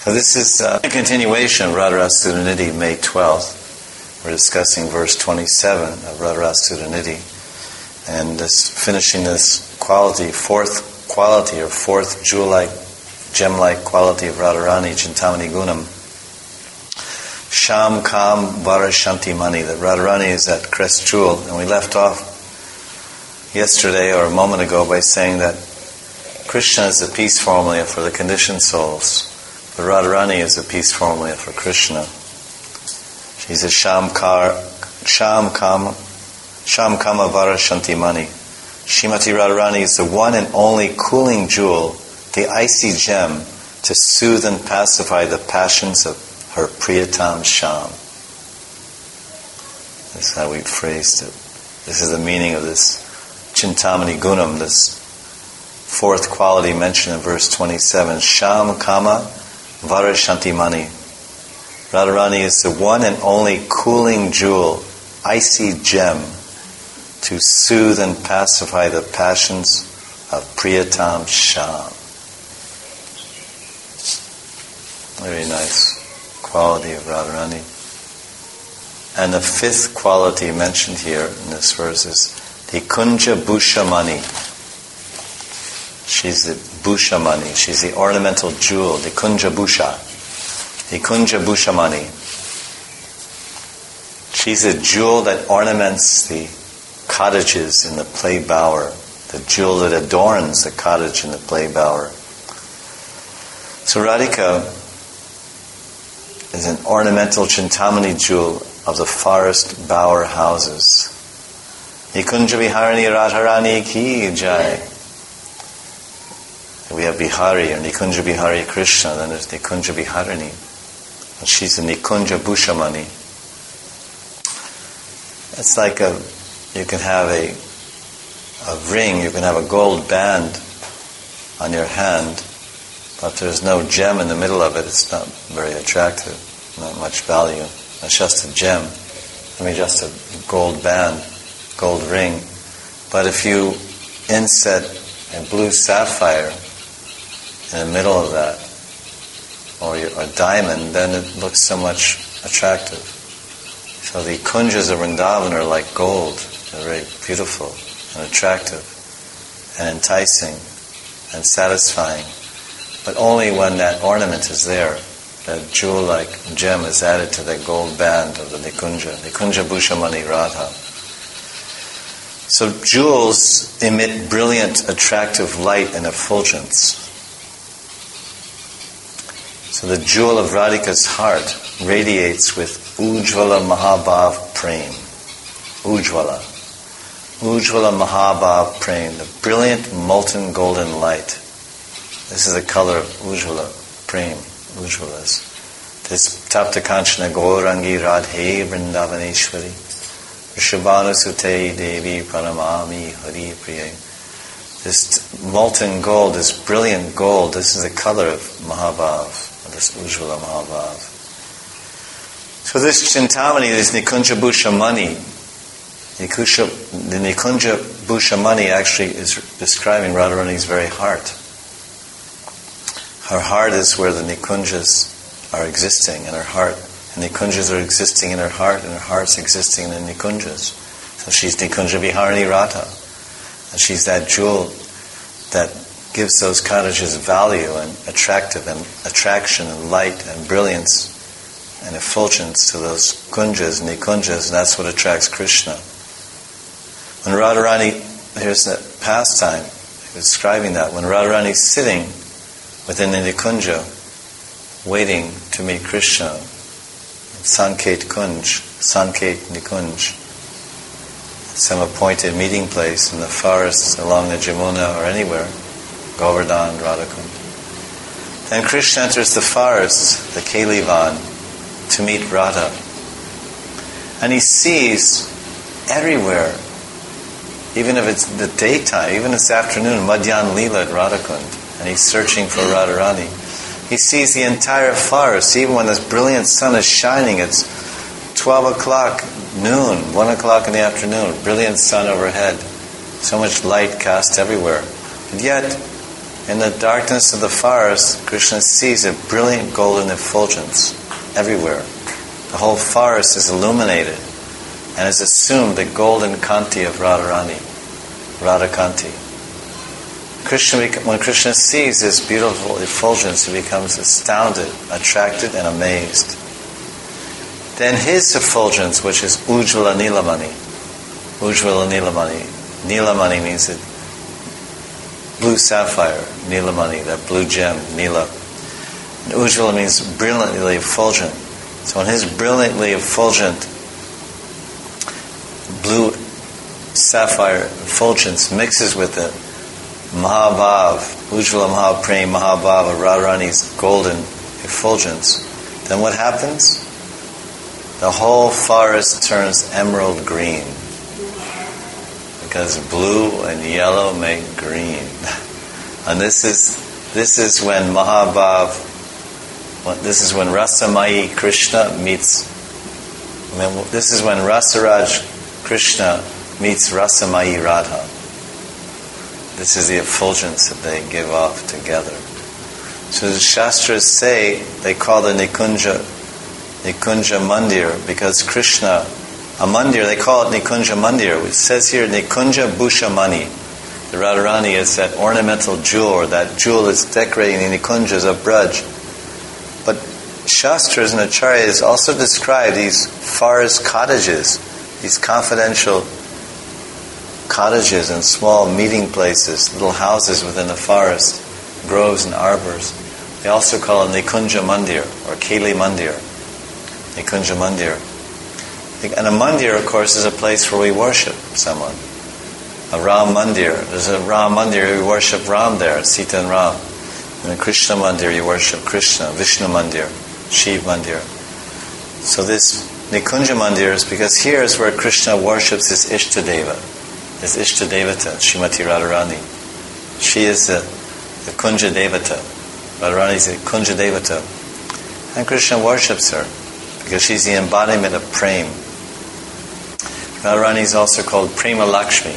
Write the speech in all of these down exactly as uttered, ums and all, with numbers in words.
So this is uh, a continuation of Radharasa Sutta May twelfth. We're discussing verse twenty-seven of Radharasa Sutta, and this finishing this quality, fourth quality or fourth jewel-like, gem-like quality of Radharani, Chintamani Gunam. Sham Kam Varashanti Mani, that Radharani is that crest jewel, and we left off yesterday or a moment ago by saying that Krishna is the peace formula for the conditioned souls. But Radharani is a peace formula for Krishna. She's a Shamkar, Sham Kama, Sham Kama Varashanti Mani. Shrimati Radharani is the one and only cooling jewel, the icy gem, to soothe and pacify the passions of her Priyatam Sham. That's how we phrased it. This is the meaning of this Chintamani Gunam, this fourth quality mentioned in verse twenty-seven. Sham Kama Varashanti Mani. Radharani is the one and only cooling jewel, icy gem, to soothe and pacify the passions of Priyatam Sham. Very nice quality of Radharani. And the fifth quality mentioned here in this verse is the Kunja Bhusha Mani. She's the Bhusha Mani. She's the ornamental jewel, the Kunja Bhusha. The Kunja Bhusha Mani. She's a jewel that ornaments the cottages in the play bower. The jewel that adorns the cottage in the play bower. So Radhika is an ornamental Chintamani jewel of the forest bower houses. Nikunja Viharani Radharani Ki Jai. We have Bihari or Nikunja Bihari Krishna, then there's Nikunja Viharani. And she's the Nikunja Bhusha Mani. It's like a, you can have a, a ring, you can have a gold band on your hand, but there's no gem in the middle of it, it's not very attractive, not much value. It's just a gem. I mean, just a gold band, gold ring. But if you inset a blue sapphire in the middle of that, or a diamond, then it looks so much attractive. So the kunjas of Vrindavan are like gold. They're very beautiful and attractive and enticing and satisfying. But only when that ornament is there, that jewel-like gem is added to that gold band of the Nikunja, Nikunja Bhusha Mani Radha. So jewels emit brilliant, attractive light and effulgence. So the jewel of Radhika's heart radiates with Ujjvala Mahabhav Prem. Ujjvala. Ujjvala Mahabhav Prem, the brilliant molten golden light. This is the color of Ujjvala Prem. Ujjvalas. This Tapta Kanchana Gaurangi Radhe Vrindavaneshwari Rishabhanu Sute Devi Pranamami Hari Priya. This molten gold, this brilliant gold, this is the color of Mahabhav, this Ujjvala Mahabhav. So this Chintamani, this Nikunja Bhusha Mani, the Nikunja Bhusha Mani actually is describing Radharani's very heart. Her heart is where the Nikunjas are existing in her heart. And Nikunjas are existing in her heart, and her heart's existing in the Nikunjas. So she's Nikunja Viharani Radha. And she's that jewel that gives those cottages value and attractive and attraction and light and brilliance and effulgence to those kunjas, Nikunjas, and that's what attracts Krishna. When Radharani, here's that pastime, describing that, when Radharani's sitting within the Nikunja, waiting to meet Krishna, Sanket Kunj, Sanket Nikunj, some appointed meeting place in the forests along the Jamuna or anywhere, Govardhan, Radhakund. Then Krishna enters the forest, the Kalivan, to meet Radha. And he sees everywhere, even if it's the daytime, even if it's afternoon, Madhyan Leela at Radhakund, and he's searching for Radharani. He sees the entire forest, even when this brilliant sun is shining. It's twelve o'clock, noon, one o'clock in the afternoon, brilliant sun overhead, so much light cast everywhere. And yet, In the darkness of the forest, Krishna sees a brilliant golden effulgence everywhere. The whole forest is illuminated and is assumed the golden kanti of Radharani, Radha Kanti. Krishna, when Krishna sees this beautiful effulgence, he becomes astounded, attracted, and amazed. Then his effulgence, which is Ujjvala Nilamani, Ujjvala Nilamani, Nilamani means it, blue sapphire, Nilamani, that blue gem, Nila. And Ujjvala means brilliantly effulgent. So when his brilliantly effulgent blue sapphire effulgence mixes with the Mahabhav, Ujjvala Mahaprem, Mahabhav of Radharani's golden effulgence, then what happens? The whole forest turns emerald green. Because blue and yellow make green. And this is this is when Mahabhav, this is when Rasamai Krishna meets, this is when Rasaraj Krishna meets Rasamai Radha. This is the effulgence that they give off together. So the Shastras say, they call the Nikunja, Nikunja Mandir, because Krishna, a mandir, they call it Nikunja Mandir. It says here Nikunja Bhushamani. The Radharani is that ornamental jewel, or that jewel that's decorating the Nikunjas of Braj. But Shastras and Acharyas also describe these forest cottages, these confidential cottages and small meeting places, little houses within the forest, groves and arbors. They also call it Nikunja Mandir, or Keli Mandir. Nikunja Mandir. And a mandir, of course, is a place where we worship someone. A Ram Mandir. There's a Ram Mandir, we worship Ram there, Sita and Ram. In a Krishna Mandir, you worship Krishna. Vishnu Mandir, Shiv Mandir. So this Nikunja Mandir is because here is where Krishna worships his Ishtadeva, his Ishtadevata, Srimati Radharani. She is the, the Kunja Devata. Radharani is the Kunja Devata. And Krishna worships her because she's the embodiment of Prem. Radharani is also called Prema Lakshmi.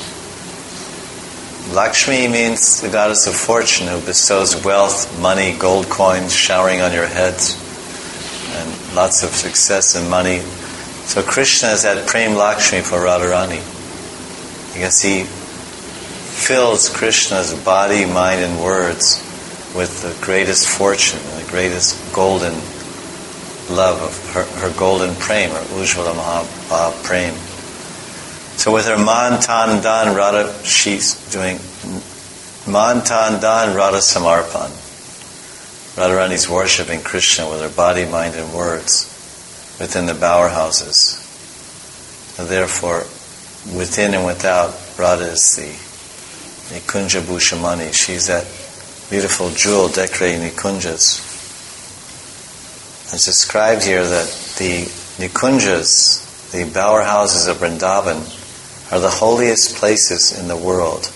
Lakshmi means the goddess of fortune who bestows wealth, money, gold coins showering on your heads, and lots of success and money. So Krishna is that Prem Lakshmi for Radharani. Because he fills Krishna's body, mind, and words with the greatest fortune, the greatest golden love of her, her golden prem, or Ujjvala Maha Prem. So with her Man Tan Dan Radha, she's doing Man Tan Dan Radha Samarpan. Radharani's worshipping Krishna with her body, mind, and words within the bower houses. And therefore, within and without, Radha is the Nikunja Bhushamani. She's that beautiful jewel decorating Nikunjas. It's described here that the Nikunjas, the bower houses of Vrindavan, are the holiest places in the world.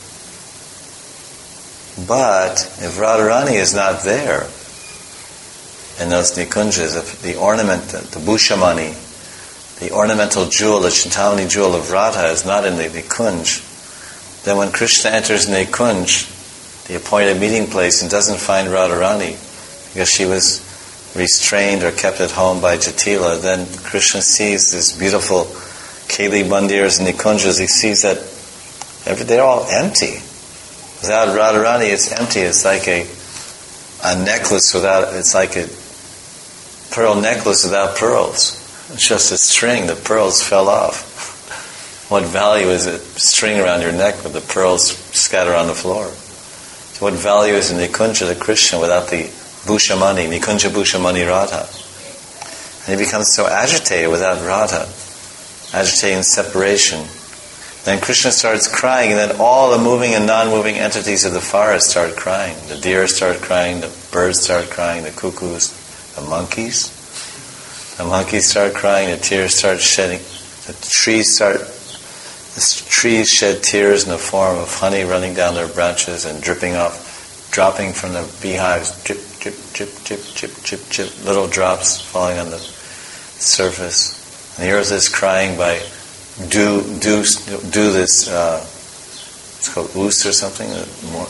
But if Radharani is not there in those Nikunjas, if the ornament, the Bhushamani, the ornamental jewel, the Chintamani jewel of Radha is not in the Nikunj, then when Krishna enters Nikunj, the appointed meeting place, and doesn't find Radharani because she was restrained or kept at home by Jatila, then Krishna sees this beautiful Keli Mandirs and Nikunjas. He sees that they're all empty. Without Radharani, it's empty. It's like a a necklace without, it's like a pearl necklace without pearls. It's just a string. The pearls fell off. What value is a string around your neck with the pearls scattered on the floor? So what value is a Nikunja to Krishna without the Bhushamani, Nikunja Bhushamani Radha? And he becomes so agitated without Radha, agitated in separation. Then Krishna starts crying, and then all the moving and non-moving entities of the forest start crying. The deer start crying, the birds start crying, the cuckoos, the monkeys. The monkeys start crying, the tears start shedding, the trees start, the trees shed tears in the form of honey running down their branches and dripping off, dropping from the beehives, drip, drip, drip, drip, drip, drip, drip, little drops falling on the surface. And the earth is crying by do do do this. Uh, it's called oos or something. More,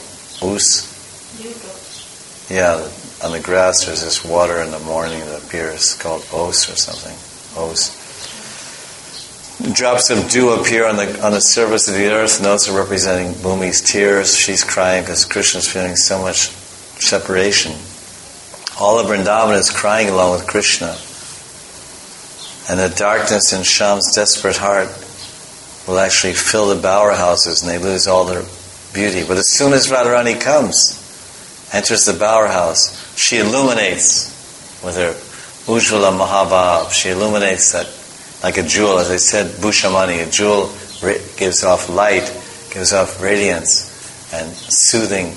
Os? Yeah, on the grass there's this water in the morning that appears called Os or something. Os. Drops of dew appear on the on the surface of the earth, and those are representing Bhumi's tears. She's crying because Krishna's feeling so much separation. All of Vrindavan is crying along with Krishna. And the darkness in Shyam's desperate heart will actually fill the bower houses and they lose all their beauty. But as soon as Radharani comes, enters the bower house, she illuminates with her Ujjvala Mahabhav. She illuminates that like a jewel, as I said, Bhushamani, a jewel gives off light, gives off radiance and soothing,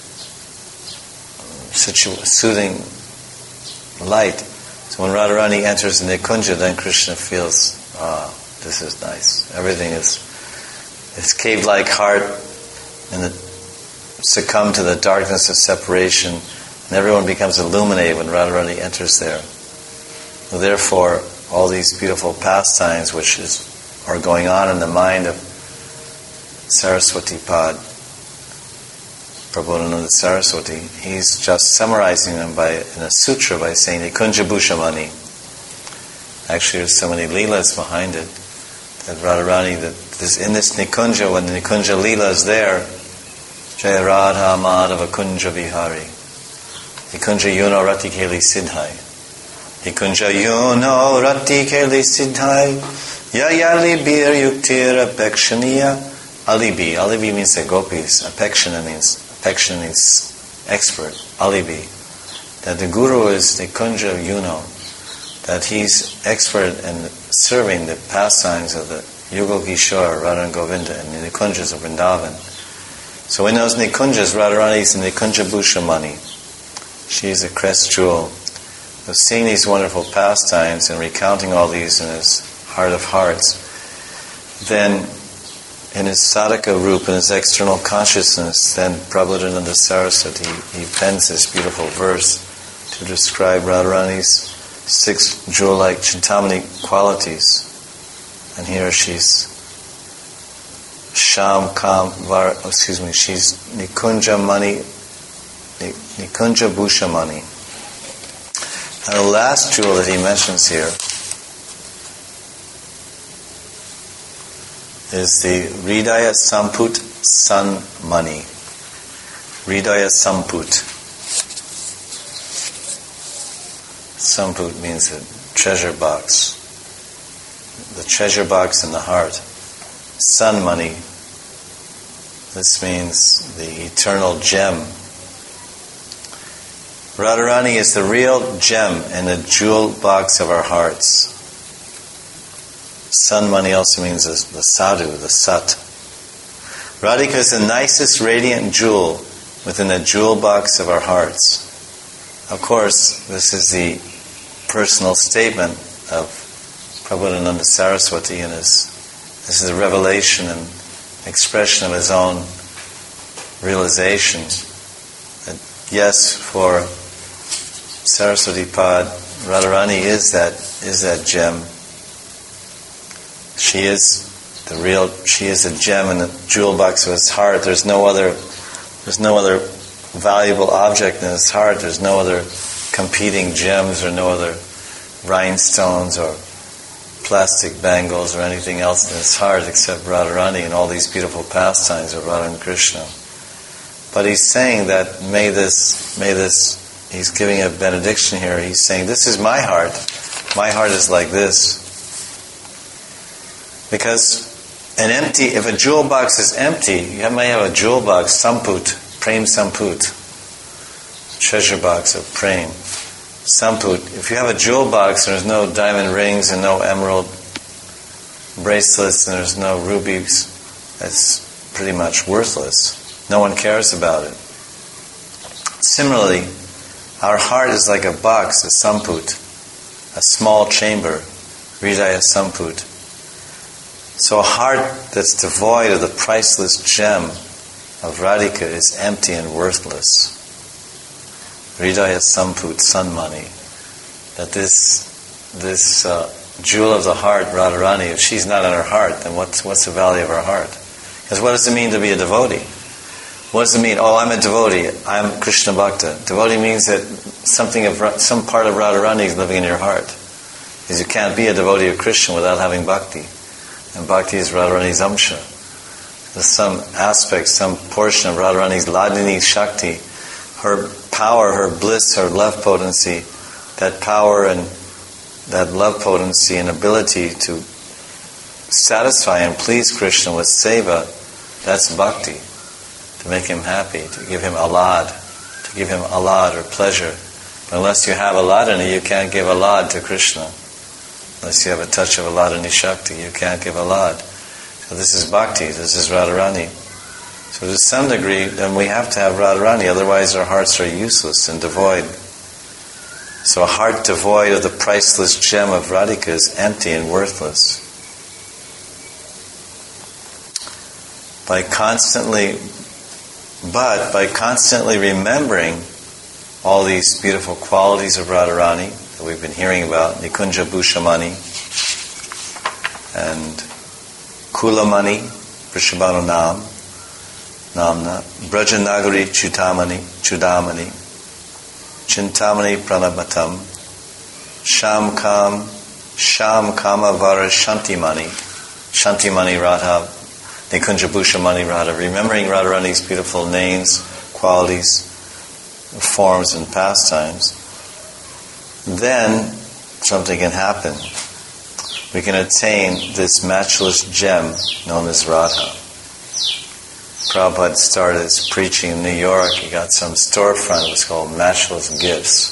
situ- soothing light. So when Radharani enters the Nikunja, then Krishna feels, ah, this is nice. Everything is, his cave-like heart and the, succumb to the darkness of separation, and everyone becomes illuminated when Radharani enters there. So therefore, all these beautiful pastimes which is, are going on in the mind of Saraswati Pad, Prabodhananda Saraswati, he's just summarizing them by in a sutra by saying Nikunja Bhushamani. Actually, there's so many leelas behind it that Radharani, that this, in this Nikunja, when the Nikunja leela is there, Jaya Radha Madhava Kunja Vihari, Nikunja Yuno Rati Keli Siddhai, Nikunja Yuno Rati Keli Siddhai, Yayali Bir Yuktir Apekshaniya, Alibi. Alibi means the gopis, Apekshana means Affection is expert, alibi. That the Guru is the Kunja Yuno, that he's expert in serving the pastimes of the Yugal Kishore, Radha and Govinda, and the Nikunjas of Vrindavan. So in those Nikunjas, Radharani is the Nikunja Bhushamani. She is a crest jewel. So seeing these wonderful pastimes and recounting all these in his heart of hearts, then in his sadhaka roop, in his external consciousness, then Prabodhananda Saraswati, he pens this beautiful verse to describe Radharani's six jewel-like Chintamani qualities. And here she's Sham Kam Var, excuse me, she's Nikunja Mani, Nikunja Bhusha Mani. And the last jewel that he mentions here is the Hridaya Samput Sun Mani. Hridaya Samput. Samput means a treasure box. The treasure box in the heart. Sun Mani. This means the eternal gem. Radharani is the real gem in the jewel box of our hearts. Sun Mani also means the sadhu, the sat. Radhika is the nicest radiant jewel within the jewel box of our hearts. Of course, this is the personal statement of Prabodhananda Saraswati, and his, this is a revelation and expression of his own realization that yes, for Saraswati Pad, Radharani is that is that gem. She is the real. She is a gem in the jewel box of his heart. There's no other. There's no other valuable object in his heart. There's no other competing gems or no other rhinestones or plastic bangles or anything else in his heart except Radharani and all these beautiful pastimes of Radha and Krishna. But he's saying that may this, may this. He's giving a benediction here. He's saying, "This is my heart. My heart is like this." Because an empty, if a jewel box is empty, you may have a jewel box, samput, prem samput, treasure box of prem, samput. If you have a jewel box and there's no diamond rings and no emerald bracelets and there's no rubies, that's pretty much worthless. No one cares about it. Similarly, our heart is like a box, a samput, a small chamber, hridaya samput. So a heart that's devoid of the priceless gem of Radhika is empty and worthless. Hridaya Samput Sanmani. That this this uh, jewel of the heart, Radharani, if she's not in her heart, then what's what's the value of her heart? Because what does it mean to be a devotee? What does it mean? Oh, I'm a devotee. I'm Krishna Bhakta. Devotee means that something of some part of Radharani is living in your heart. Because you can't be a devotee of Krishna without having bhakti. And bhakti is Radharani's amsha. There's some aspect, some portion of Radharani's Ladini Shakti, her power, her bliss, her love potency, that power and that love potency and ability to satisfy and please Krishna with seva, that's bhakti. To make him happy, to give him alad, to give him alad or pleasure. But unless you have aladini, you can't give alad to Krishna. Unless you have a touch of aladini Shakti, you can't give alad. So this is bhakti, this is Radharani. So to some degree, then we have to have Radharani, otherwise our hearts are useless and devoid. So a heart devoid of the priceless gem of Radhika is empty and worthless. By constantly, but by constantly remembering all these beautiful qualities of Radharani that we've been hearing about, Nikunja Bhushamani and Kulamani, Vrishabhanu Nam, Namna, Brajanagari Chudamani, Chudamani, Chintamani Pranamatam, Sham Kam, Sham Kama Vara Shantimani, Shantimani Radha, Nikunja Bhushamani Radha, remembering Radharani's beautiful names, qualities, forms, and pastimes, then something can happen. We can attain this matchless gem known as Radha. Prabhupada started his preaching in New York. He got some storefront. It was called Matchless Gifts.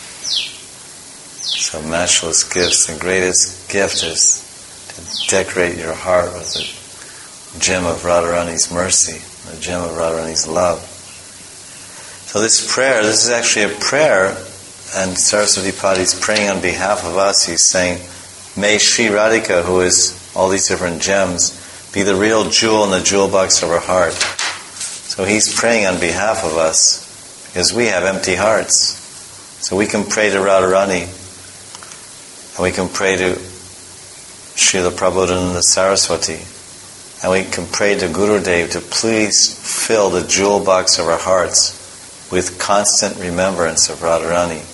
So Matchless Gifts, the greatest gift is to decorate your heart with the gem of Radharani's mercy, the gem of Radharani's love. So this prayer, this is actually a prayer, and Saraswati Padi is praying on behalf of us. He's saying, may Sri Radhika, who is all these different gems, be the real jewel in the jewel box of our heart. So he's praying on behalf of us because we have empty hearts. So we can pray to Radharani and we can pray to Srila Prabodhananda Saraswati and we can pray to Gurudev to please fill the jewel box of our hearts with constant remembrance of Radharani.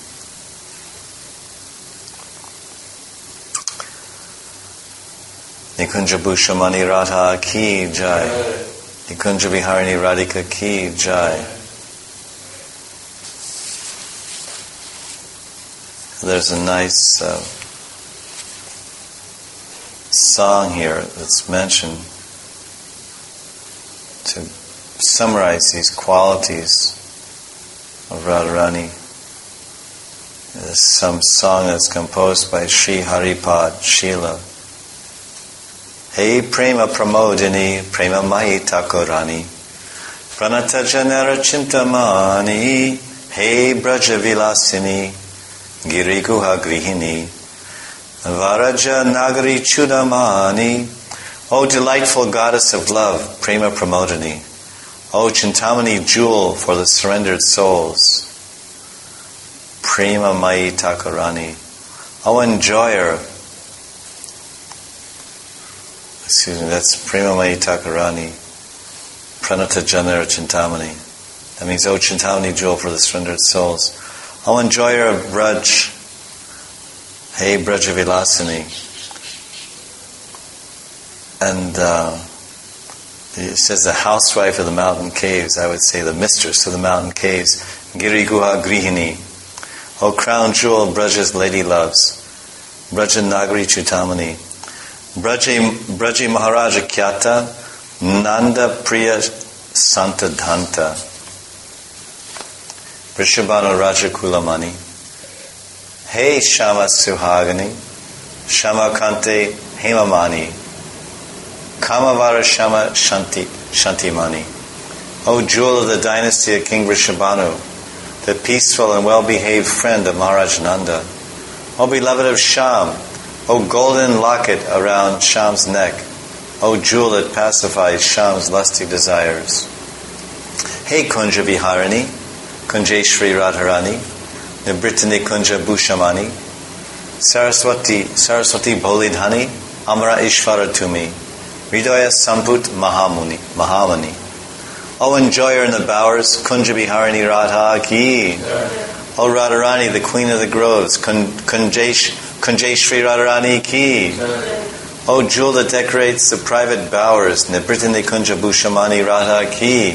Nikunja Bhushamani Radha ki jai. Nikunja Viharini Radhika ki jai. There's a nice uh, song here that's mentioned to summarize these qualities of Radharani. There's some song that's composed by Sri Haripad Shila. Hey Prema Pramodini, Prema Mai Takurani, Pranata Janara Chintamani, Hey Braja Vilasini, Giri Guha Grihini, Varaja Nagari Chudamani, O delightful goddess of love, Prema Pramodini, O Chintamani jewel for the surrendered souls, Prema Mai Takurani, O enjoyer, excuse me, that's Prema Mai Takurani, Pranata Janara Chintamani. That means, O Chintamani jewel for the surrendered souls. O enjoyer of Braj, Hey Braja Vilasini. And uh, it says the housewife of the mountain caves, I would say the mistress of the mountain caves, Giri Guha Grihini. O crown jewel of Braja's lady loves, Braja Nagari Chutamani. Braji, Braji Maharaja Kyata, Nanda Priya Santadhanta, Vrishabhanu Raja Kulamani, Hey Shama Suhagani, Shama Kante Hemamani, Kamavara Shama Shanti, Shantimani. O jewel of the dynasty of King Vrishabhanu, the peaceful and well-behaved friend of Maharaj Nanda. O beloved of Sham, O golden locket around Sham's neck, O jewel that pacifies Sham's lusty desires. Hey Kunja Viharini, Kunja Shri Radharani, Nibritani Kunja Bhushamani, Saraswati, Saraswati Bholidhani, Amara Ishvara Tumi, Hridaya Samput Mahamuni, Mahamani. O enjoyer in the bowers, Kunja Biharini Radha ki. O Radharani, the queen of the groves, Kunjay Shri Radharani ki. O jewel that decorates the private bowers, Nibritani Kunja Bhushamani Radha ki.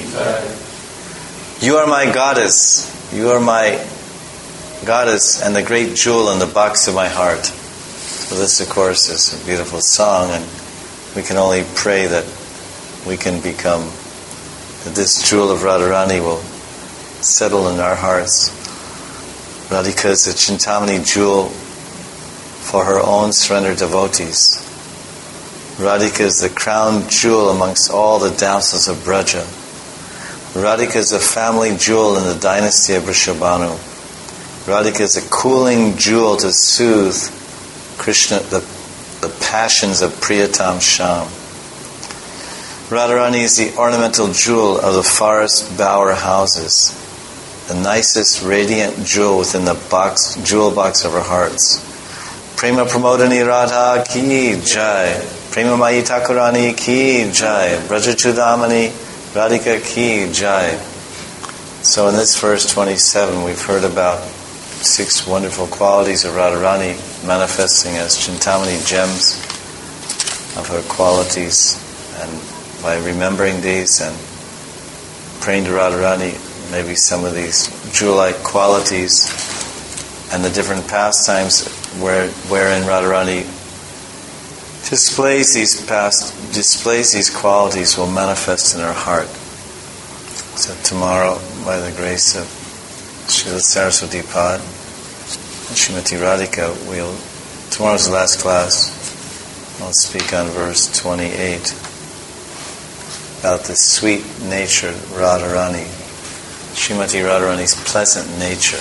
You are my goddess. You are my goddess and the great jewel in the box of my heart. So this, of course, is a beautiful song, and we can only pray that we can become, that this jewel of Radharani will settle in our hearts. Radhika is a Chintamani jewel for her own surrendered devotees. Radhika is the crown jewel amongst all the damsels of Braja. Radhika is a family jewel in the dynasty of Vrishabhanu. Radhika is a cooling jewel to soothe Krishna, the, the passions of Priyatam Sham. Radharani is the ornamental jewel of the forest bower houses, the nicest radiant jewel within the box, jewel box of our hearts. Prema Pramodani Radha ki jai. Prema Mai Thakurani ki jai. Braja Chudamani Radhika ki jai. So in this verse twenty-seven, we've heard about six wonderful qualities of Radharani manifesting as Chintamani gems of her qualities. And by remembering these and praying to Radharani, maybe some of these jewel-like qualities and the different pastimes where, wherein Radharani displays these past, displays these qualities will manifest in her heart. So tomorrow, by the grace of Srila Saraswati Pad and Srimati Radhika, we'll, tomorrow's the last class. I'll speak on verse twenty-eight about the sweet nature of Radharani, Srimati Radharani's pleasant nature,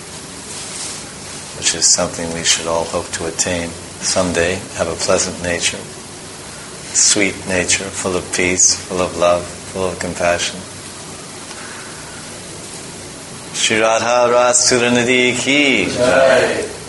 which is something we should all hope to attain someday, have a pleasant nature, sweet nature, full of peace, full of love, full of compassion. Shri Radha Rasuranidhi ki jai.